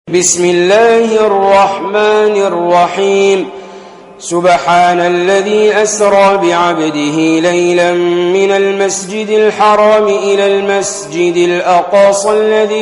بسم الله الرحمن الرحيم. سبحان الذي أسرى بعبده ليلا من المسجد الحرام إلى المسجد الأقصى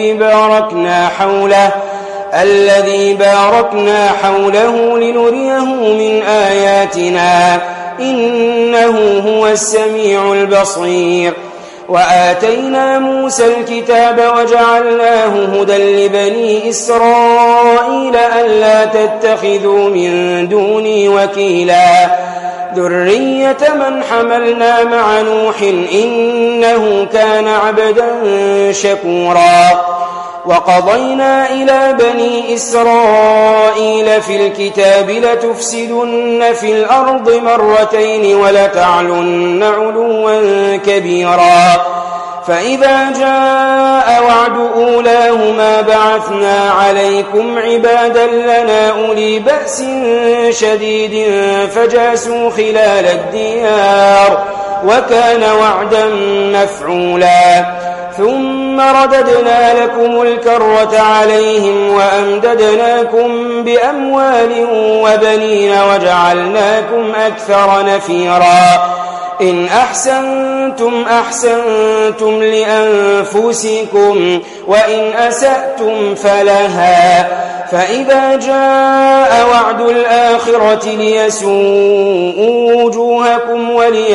الذي باركنا حوله لنريه من آياتنا إنه هو السميع البصير. وآتينا موسى الكتاب وجعلناه هدى لبني إسرائيل ألا تتخذوا من دوني وكيلا ذرية من حملنا مع نوح إنه كان عبدا شكورا. وقضينا إلى بني إسرائيل في الكتاب لتفسدن في الأرض مرتين ولتعلن علوا كبيرا. فإذا جاء وعد أولاهما بعثنا عليكم عبادا لنا أولي بأس شديد فجاسوا خلال الديار وكان وعدا مفعولا. ثم رددنا لكم الكرة عليهم وأمددناكم بأموال وبنين وجعلناكم أكثر نفيرا. إن أحسنتم أحسنتم لأنفسكم وإن أسأتم فلها. فإذا جاء وعد الآخرة ليسوءوا وجوهكم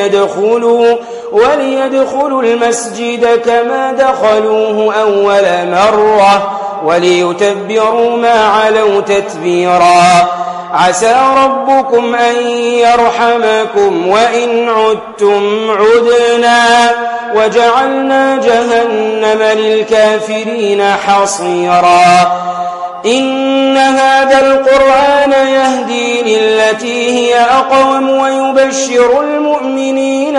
وليدخلوا المسجد كما دخلوه أول مرة وليتبروا ما علوا تتبيرا. عسى ربكم أن يرحمكم وإن عدتم عدنا وجعلنا جهنم للكافرين حصيرا. إن هذا القرآن يهدي للتي هي أقوم ويبشر المؤمنين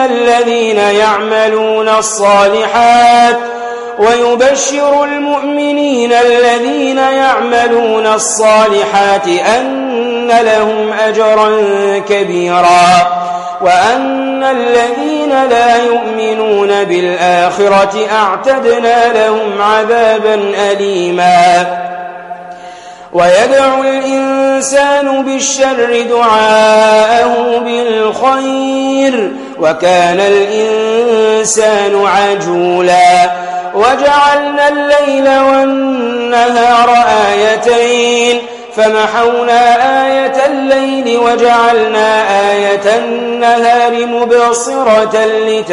الذين يعملون الصالحات أن لهم أجرا كبيرا وأن الذين لا يؤمنون بالآخرة أعتدنا لهم عذابا أليما. ويدعو الإنسان بالشر دعاءه بالخير وكان الإنسان عجولا. وجعلنا الليل والنهار آيتين فمحونا آية الليل وجعلنا آية النهار مبصرة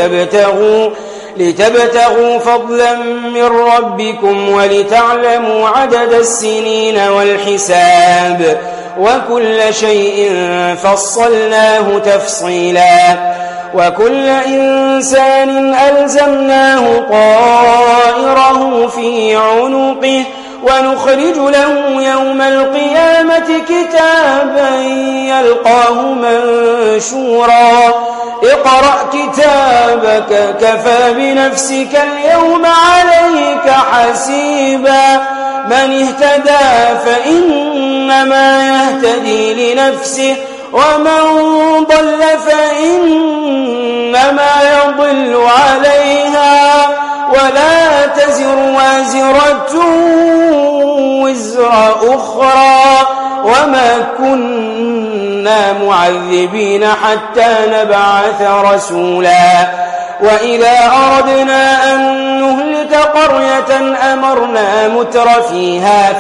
لتبتغوا فضلا من ربكم ولتعلموا عدد السنين والحساب وكل شيء فصلناه تفصيلا. وكل إنسان ألزمناه طائره في عنقه ونخرج له يوم القيامة كتابا يلقاه منشورا. اقرأ كتابك كفى بنفسك اليوم عليك حسيبا. من اهتدى فإنما يهتدي لنفسه ومن ضل فإنما يضل عليها ولا تزر وازرة وزر أخرى وما كنا معذبين حتى نبعث رسولا. وإذا أردنا أن نهلك قرية أمرنا متر فيها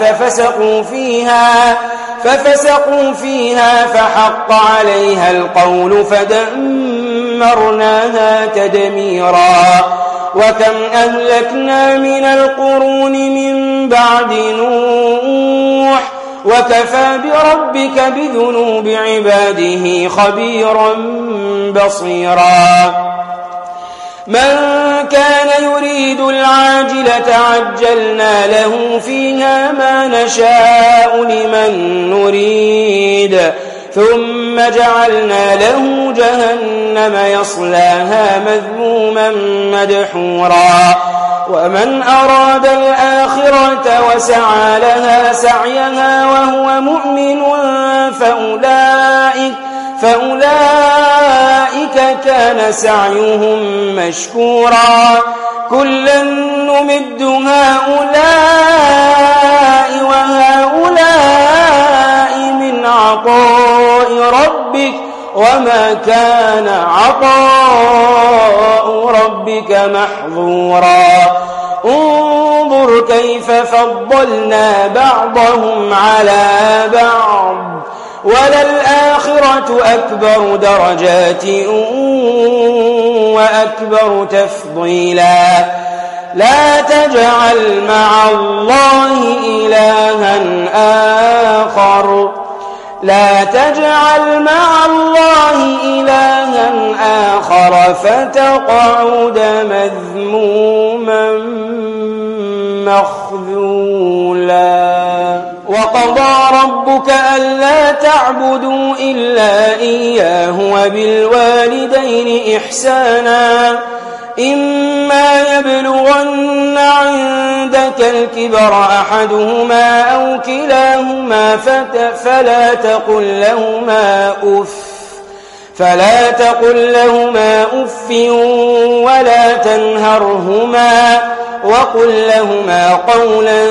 ففسقوا فيها فحق عليها القول فدمرناها تدميرا. وكم أهلكنا من القرون من بعد نوح وكفى بربك بذنوب عباده خبيرا بصيرا. من كان يريد العاجلة عجلنا له فيها ما نشاء لمن نريد ثم جعلنا له جهنم يصلاها مذموما مدحورا. ومن أراد الآخرة وسعى لها سعيها وهو مؤمن فأولئك كان سعيهم مشكورا. كلا نمد هؤلاء وهؤلاء وما كان عطاء ربك محظورا انظر كيف فضلنا بعضهم على بعض وللآخرة أكبر درجات وأكبر تفضيلا لا تجعل مع الله إلها آخر فتقعد مذموما مخذولا وقضى ربك ألا تعبدوا إلا إياه وبالوالدين إحسانا إما يبلغن عندك الكبر أحدهما أو كلاهما فلا تقل لهما أف ولا تنهرهما وقل لهما قولا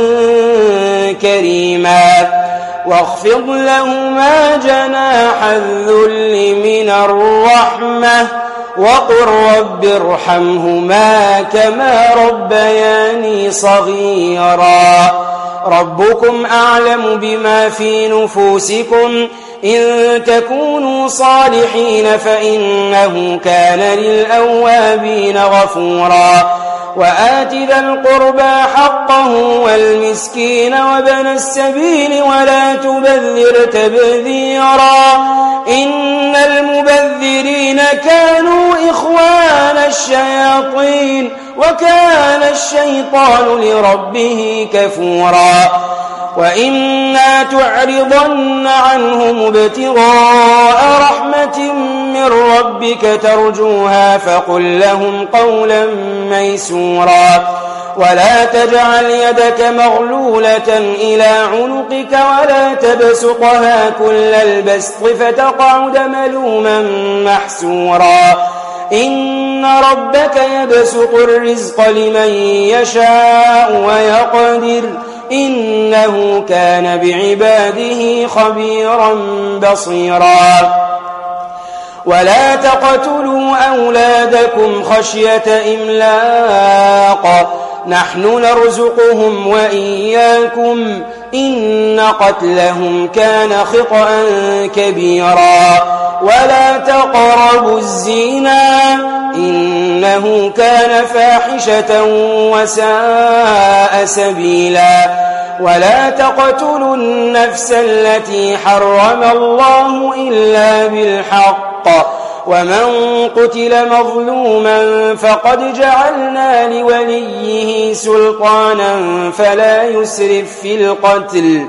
كريما واخفض لهما جناح الذل من الرحمة وقل رب ارحمهما كما ربياني صغيرا ربكم أعلم بما في نفوسكم إن تكونوا صالحين فإنه كان للأوابين غفورا وآت ذا القربى حقه والمسكين وابن السبيل ولا تبذر تبذيرا إن المبذرين كانوا إخوان الشياطين وكان الشيطان لربه كفورا وإما تعرضن عنهم ابتغاء رحمة من ربك ترجوها فقل لهم قولا ميسورا ولا تجعل يدك مغلولة إلى عنقك ولا تبسطها كل البسط فتقعد ملوما محسورا إن ربك يبسط الرزق لمن يشاء ويقدر إنه كان بعباده خبيرا بصيرا ولا تقتلوا أولادكم خشية إملاق نحن نرزقهم وإياكم إن قتلهم كان خطأ كبيرا ولا تقربوا الزنا إنه كان فاحشة وساء سبيلا ولا تقتلوا النفس التي حرم الله إلا بالحق ومن قتل مظلوما فقد جعلنا لوليه سلطانا فلا يسرف في القتل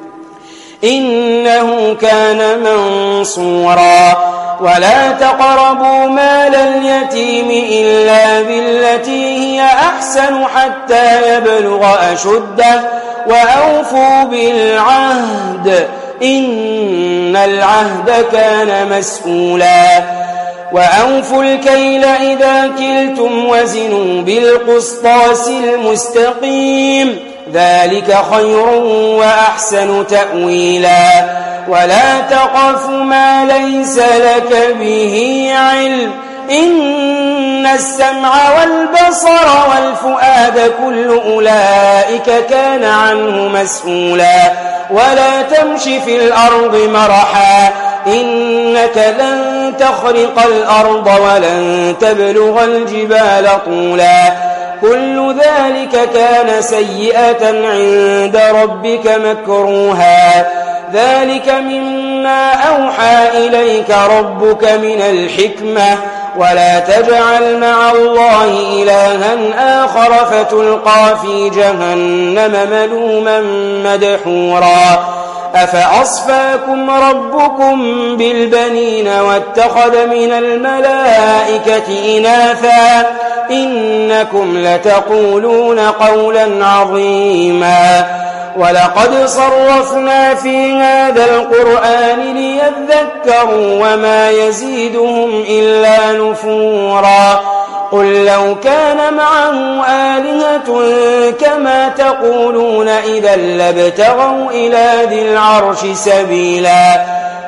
إنه كان منصورا ولا تقربوا مال اليتيم إلا بالتي هي أحسن حتى يبلغ أشده وأوفوا بالعهد إن العهد كان مسؤولا وأوفوا الكيل إذا كلتم وزنوا بالقسطاس المستقيم ذلك خير وأحسن تأويلا ولا تقف ما ليس لك به علم إن السمع والبصر والفؤاد كل أولئك كان عنه مسؤولا ولا تمش في الأرض مرحا إنك لن تخرق الأرض ولن تبلغ الجبال طولا كل ذلك كان سيئة عند ربك مكروها ذلك مما أوحى إليك ربك من الحكمة ولا تجعل مع الله إلها آخر فتلقى في جهنم ملوما مدحورا أفأصفاكم ربكم بالبنين واتخذ من الملائكة إناثا إنكم لتقولون قولا عظيما ولقد صرفنا في هذا القرآن ليذكروا وما يزيدهم إلا نفورا قل لو كان معه آلهة كما تقولون إذا لابتغوا إلى ذي العرش سبيلا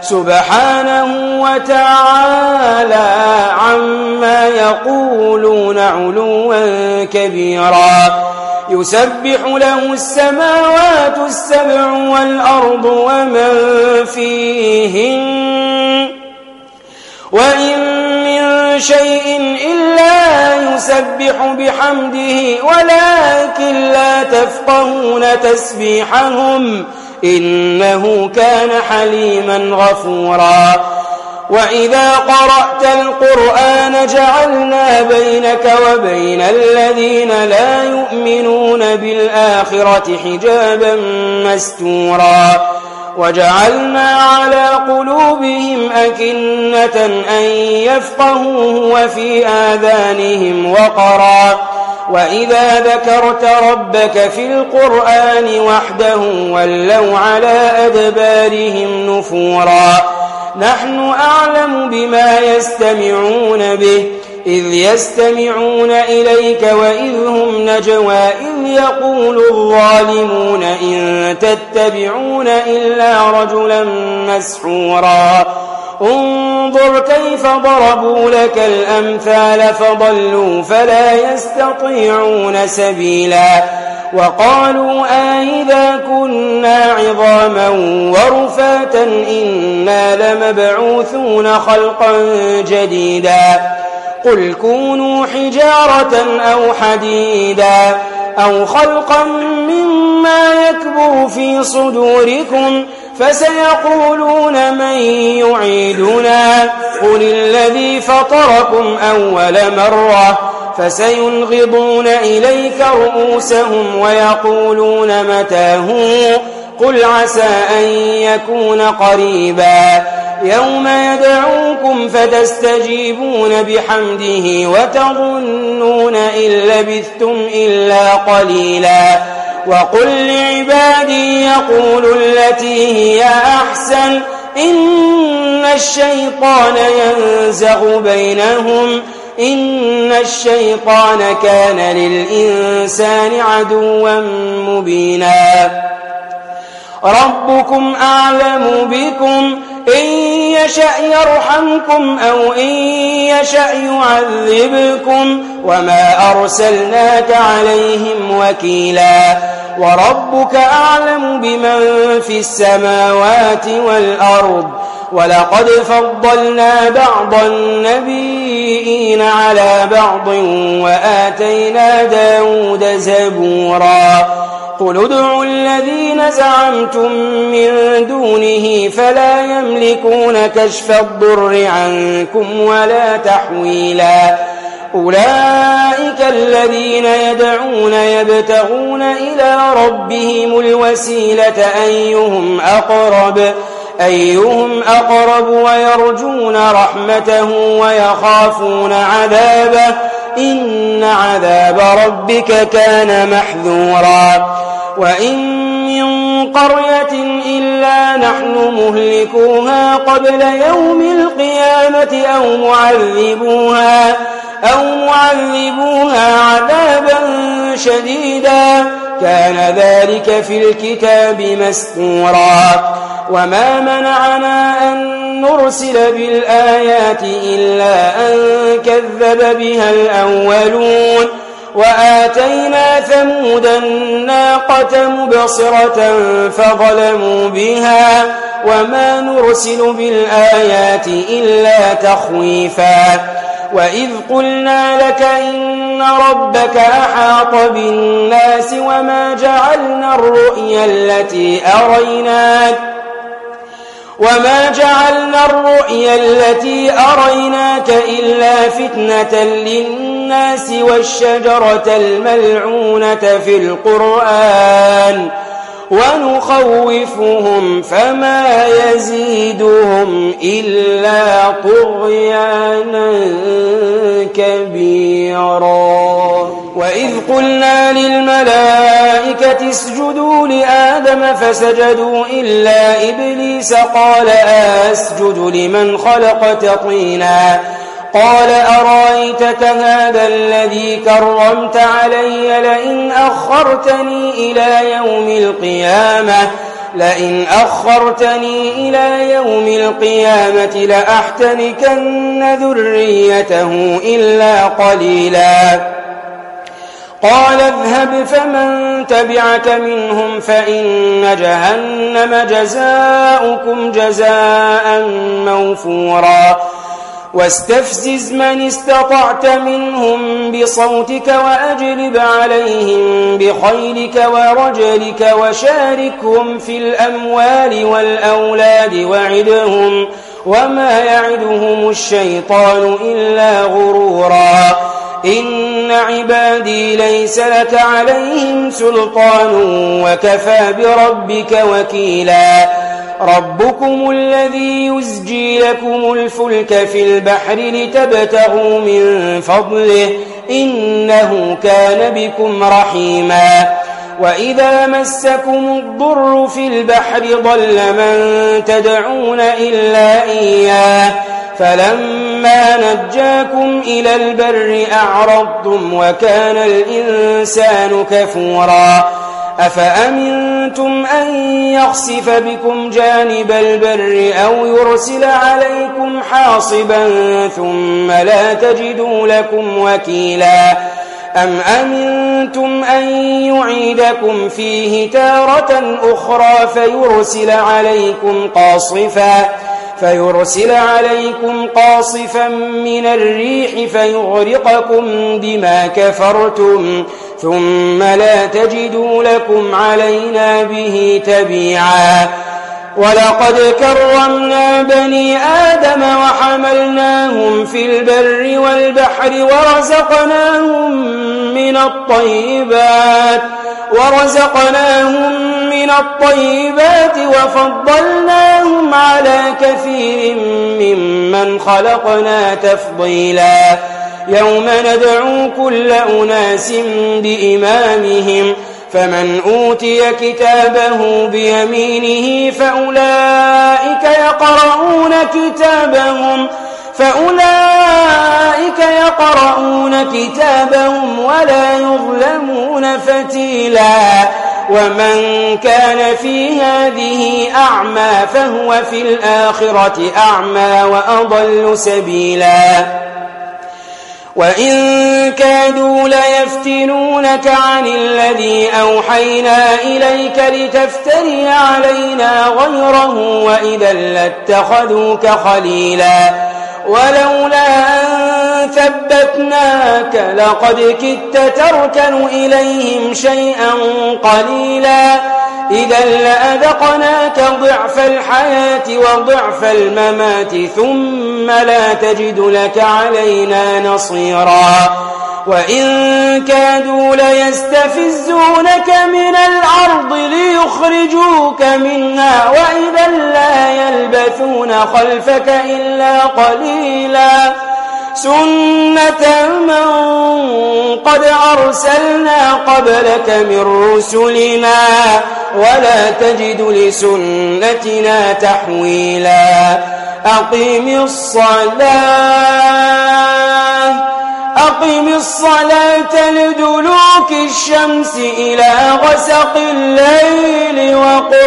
سبحانه وتعالى عما يقولون علوا كبيرا يسبح له السماوات السبع والأرض ومن فيهن وإن من شيء إلا يسبح بحمده ولكن لا تفقهون تسبيحهم إنه كان حليما غفورا وإذا قرأت القرآن جعلنا بينك وبين الذين لا يؤمنون بالآخرة حجابا مستورا وجعلنا على قلوبهم أكنة أن يفقهوه وفي آذانهم وقرا وإذا ذكرت ربك في القرآن وحده ولوا على أدبارهم نفورا نحن أعلم بما يستمعون به إذ يستمعون إليك وإذ هم نجوى إذ يقول الظالمون إن تتبعون إلا رجلا مسحورا انظر كيف ضربوا لك الأمثال فضلوا فلا يستطيعون سبيلا وقالوا أئذا كنا عظاما ورفاتا إنا لمبعوثون خلقا جديدا قل كونوا حجارة أو حديدا أو خلقا مما يكبر في صدوركم فسيقولون من يعيدنا قل الذي فطركم أول مرة فسينغضون إليك رؤوسهم ويقولون متى هو قل عسى أن يكون قريبا يوم يدعوكم فتستجيبون بحمده وتظنون إن لبثتم إلا قليلا وقل لعبادي يقولوا التي هي أحسن إن الشيطان ينزغ بينهم إن الشيطان كان للإنسان عدوا مبينا ربكم أعلم بكم إن يشأ يرحمكم أو إن يشأ يعذبكم وما أرسلناك عليهم وكيلا وربك أعلم بمن في السماوات والأرض ولقد فضلنا بعض النبيين على بعض وآتينا داود زبورا قل ادعوا الذين زعمتم من دونه فلا يملكون كشف الضر عنكم ولا تحويلا أولئك الذين يدعون يبتغون إلى ربهم الوسيلة أيهم أقرب ويرجون رحمته ويخافون عذابه إن عذاب ربك كان محذورا وإن من قرية إلا نحن مهلكوها قبل يوم القيامة أو معذبوها عذابا شديدا كان ذلك في الكتاب مسطورا وما منعنا أن نرسل بالآيات إلا أن كذب بها الأولون وآتينا ثمود الناقة مبصرة فظلموا بها وما نرسل بالآيات إلا تخويفا وإذ قلنا لك إن ربك أحاط بالناس وما جعلنا الرؤيا التي أريناك إلا فتنة للناس والشجرة الملعونة في القرآن ونخوفهم فما يزيدهم إلا طغيانا كبيرا وإذ قلنا للملائكة اسجدوا لآدم فسجدوا إلا إبليس قال أسجد لمن خلقت طينا قال أرأيتك هذا الذي كرمت علي لئن أخرتني إلى يوم القيامة لئن أخرتني إلى يوم القيامة لأحتنكن ذريته إلا قليلا قال اذهب فمن تبعك منهم فإن جهنم جزاؤكم جزاء موفورا واستفزز من استطعت منهم بصوتك وأجلب عليهم بخيلك ورجلك وشاركهم في الأموال والأولاد وعدهم وما يعدهم الشيطان إلا غرورا إن عبادي ليس لك عليهم سلطان وكفى بربك وكيلا ربكم الذي يزجي لكم الفلك في البحر لتبتغوا من فضله إنه كان بكم رحيما وإذا مسكم الضر في البحر ضل من تدعون إلا إياه فلما نجاكم إلى البر أعرضتم وكان الإنسان كفورا أفأمنتم أن يخسف بكم جانب البر أو يرسل عليكم حاصبا ثم لا تجدوا لكم وكيلا أم أمنتم أن يعيدكم فيه تارة أخرى فيرسل عليكم قاصفا من الريح فيغرقكم بما كفرتم ثم لا تجدوا لكم علينا به تبيعا ولقد كرمنا بني آدم وحملناهم في البر والبحر ورزقناهم من الطيبات وفضلناهم على كثير ممن خلقنا تفضيلا يوم ندعو كل أناس بإمامهم فمن أوتي كتابه بيمينه فأولئك يقرؤون كتابهم ولا يظلمون فتيلا ومن كان في هذه أعمى فهو في الآخرة أعمى وأضل سبيلا وإن كادوا ليفتنونك عن الذي أوحينا إليك لتفتري علينا غيره وإذا لاتخذوك خليلا ولولا أن ثبتناك لقد كدت تركن إليهم شيئا قليلا إذا لأذقناك ضعف الحياة وضعف الممات ثم لا تجد لك علينا نصيرا وإن كادوا ليستفزونك من الأرض ليخرجوك منها وإذا لا يلبثون خلفك إلا قليلا سنة من قد أرسلنا قبلك من رسلنا ولا تجد لسنتنا تحويلا أقم الصلاة لدلوك الشمس إلى غسق الليل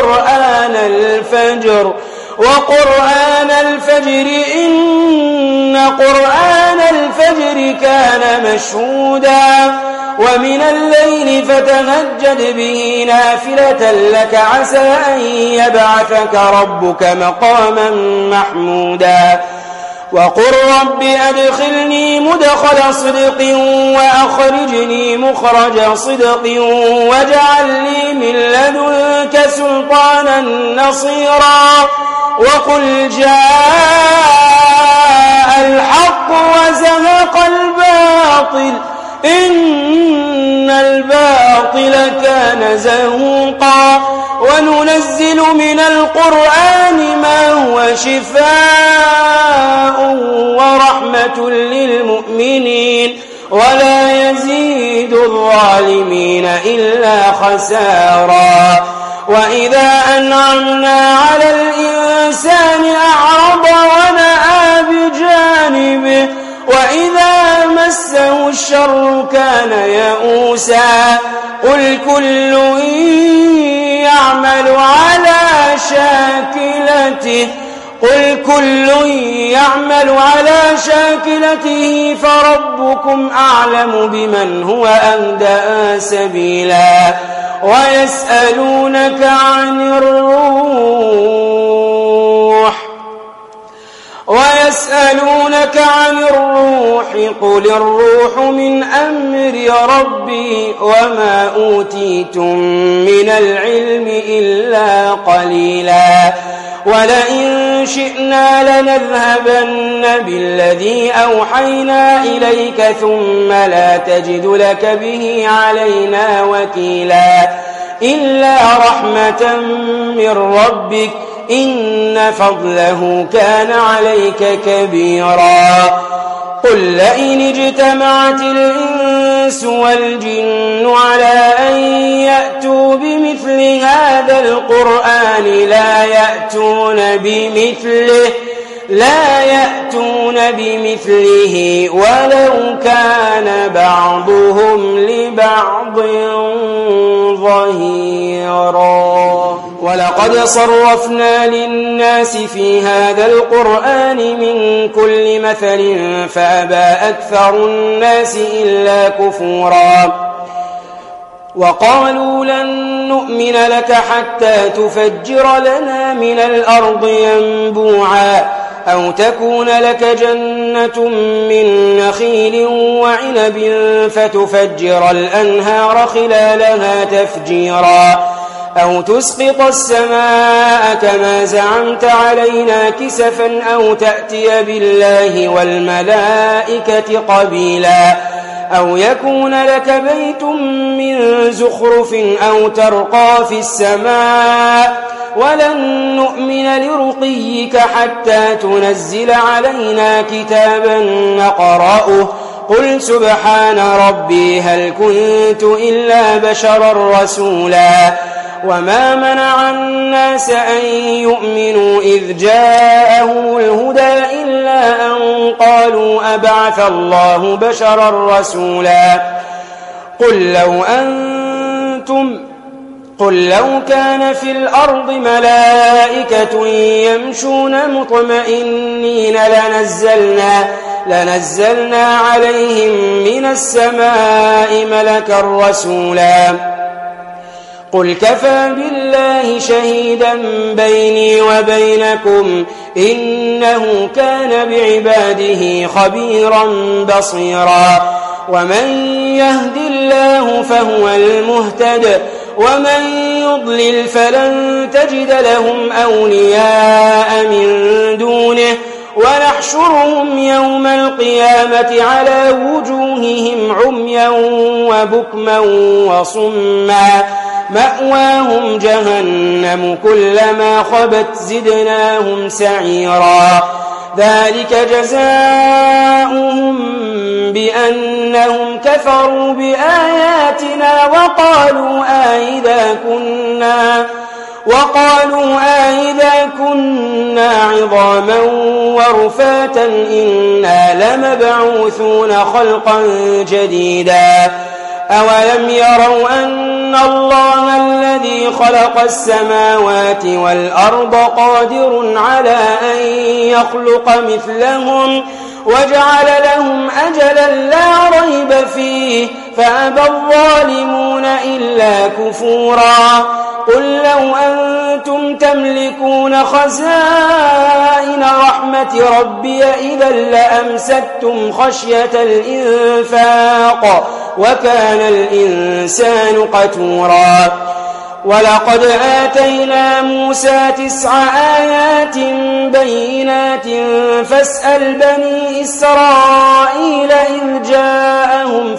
وقرآن الفجر إن قرآن الفجر كان مشهودا ومن الليل فتهجد به نافلة لك عسى أن يبعثك ربك مقاما محمودا وقل رب أدخلني مدخل صدق وأخرجني مخرج صدق واجعل لي من لدنك سلطانا نصيرا وقل جاء الحق وزهق الباطل إن الباطل كان زهوقا وننزل من القرآن ما هو شفاء ورحمة للمؤمنين ولا يزيد الظالمين إلا خسارا وإذا أنعمنا على الإنسان أعرض ونأى بجانبه وإذا مسه الشر كان يئوسا قل كل يعمل على شاكلته فربكم أعلم بمن هو أهدى سبيلا ويسألونك عن الروح قل الروح من أمر ربي وما أوتيتم من العلم إلا قليلا ولئن شئنا لنذهبن بالذي أوحينا إليك ثم لا تجد لك به علينا وكيلا إلا رحمة من ربك إن فضله كان عليك كبيرا قل لئن اجتمعت الإنس والجن على أن يأتوا بمثل هذا القرآن لا يأتون بمثله ولو كان بعضهم لبعض ظهيرا ولقد صرفنا للناس في هذا القرآن من كل مثل فأبى أكثر الناس إلا كفورا وقالوا لن نؤمن لك حتى تفجر لنا من الأرض ينبوعا أو تكون لك جنة من نخيل وعنب فتفجر الأنهار خلالها تفجيرا أو تسقط السماء كما زعمت علينا كسفا أو تأتي بالله والملائكة قبيلا أو يكون لك بيت من زخرف أو ترقى في السماء ولن نؤمن لرقيك حتى تنزل علينا كتابا نقرأه قل سبحان ربي هل كنت إلا بشرا رسولا وما منع الناس أن يؤمنوا إذ جاءهم الهدى إلا أن قالوا أبعث الله بشرا رسولا قل لو كان في الأرض ملائكة يمشون مطمئنين لنزلنا عليهم من السماء ملكا رسولا قل كفى بالله شهيدا بيني وبينكم إنه كان بعباده خبيرا بصيرا ومن يهد الله فهو المهتد ومن يضلل فلن تجد لهم أولياء من دونه ونحشرهم يوم القيامة على وجوههم عميا وبكما وصما مأواهم جهنم كلما خبت زدناهم سعيرا ذلك جزاؤهم بأنهم كفروا بآياتنا وقالوا أئذا كنا عظاما ورفاتا إنا لمبعوثون خلقا جديدا أولم يروا أن الله الذي خلق السماوات والأرض قادر على أن يخلق مثلهم وجعل لهم أجلا لا ريب فيه فأبى الظالمون إلا كفورا قل لو أنتم تملكون خزائن رحمة ربي إذا لأمسكتم خشية الإنفاق وكان الإنسان قتورا ولقد آتينا موسى 9 آيات بينات فاسأل بني إسرائيل إذ جاءهم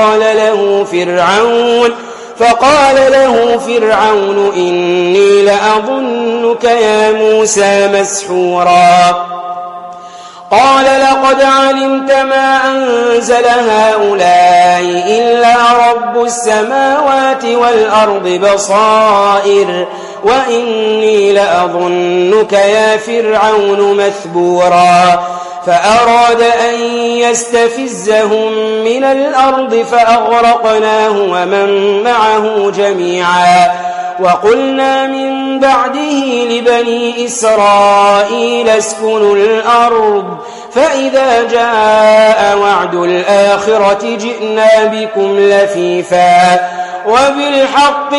فقال له فرعون إني لأظنك يا موسى مسحورا قال لقد علمت ما أنزل هؤلاء إلا رب السماوات والأرض بصائر وإني لأظنك يا فرعون مثبورا فأراد أن يستفزهم من الأرض فأغرقناه ومن معه جميعا وقلنا من بعده لبني إسرائيل اسكنوا الأرض فإذا جاء وعد الآخرة جئنا بكم لفيفا وبالحق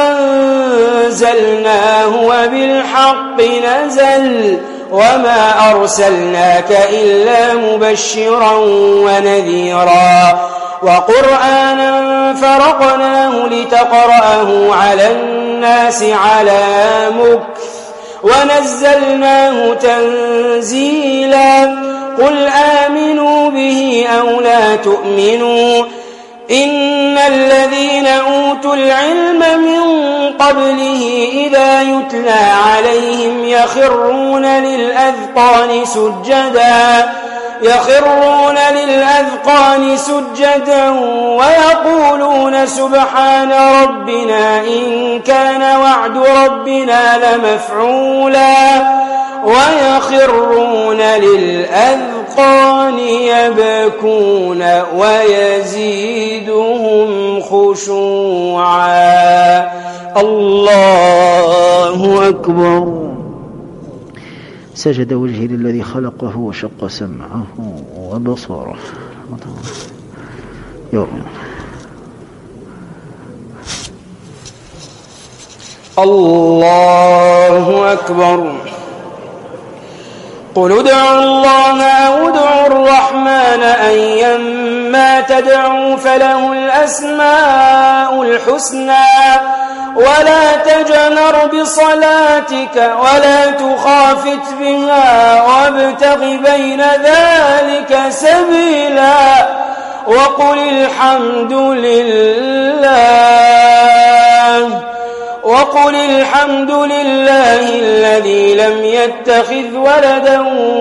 أنزلناه وبالحق نزل وما أرسلناك إلا مبشرا ونذيرا وقرآنا فرقناه لتقرأه على الناس على مكث ونزلناه تنزيلا قل آمنوا به أو لا تؤمنوا إن الذين أوتوا العلم من قبله إذا يتلى عليهم يخرون للأذقان سجدا ويقولون سبحان ربنا إن كان وعد ربنا لمفعولا ويخرون للأذقان يبكون ويزيدهم خشوعا الله أكبر. سجد وجهي للذي خلقه وشق سمعه وبصره. الله أكبر. قل ادعوا الله أو ادعوا الرحمن أيما تدعوا فله الأسماء الحسنى ولا تجهر بصلاتك ولا تخافت بها وابتغ بين ذلك سبيلا وقل الحمد لله الذي لم يتخذ ولدا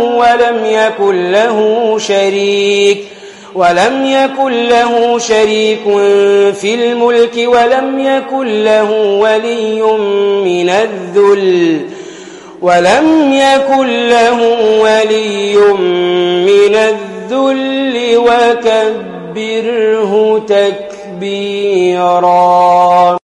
ولم يكن له شريك في الملك ولم يكن له ولي من الذل وكبره تكبيرا.